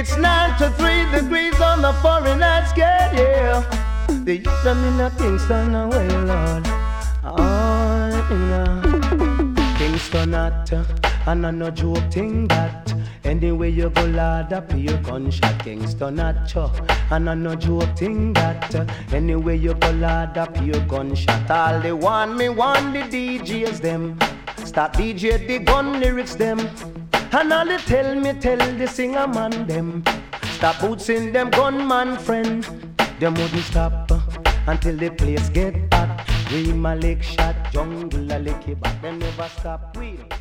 It's 9 to 3 degrees on the foreign scale, yeah. The youth them in a Kingston away, Lord. Kingston at, and I no joke thing that. Anyway you go, Lord, up your gunshot. Kingston at, and I no joke thing that. Anyway you go, Lord, up your gunshot. All they want me, want the DJs them. Start DJ the gun lyrics them. And all they tell me, tell the singer man them. Stop boots in them gunman friend. Them wouldn't stop until the place get hot. We Malik shot, jungle a licky, but they never stop. We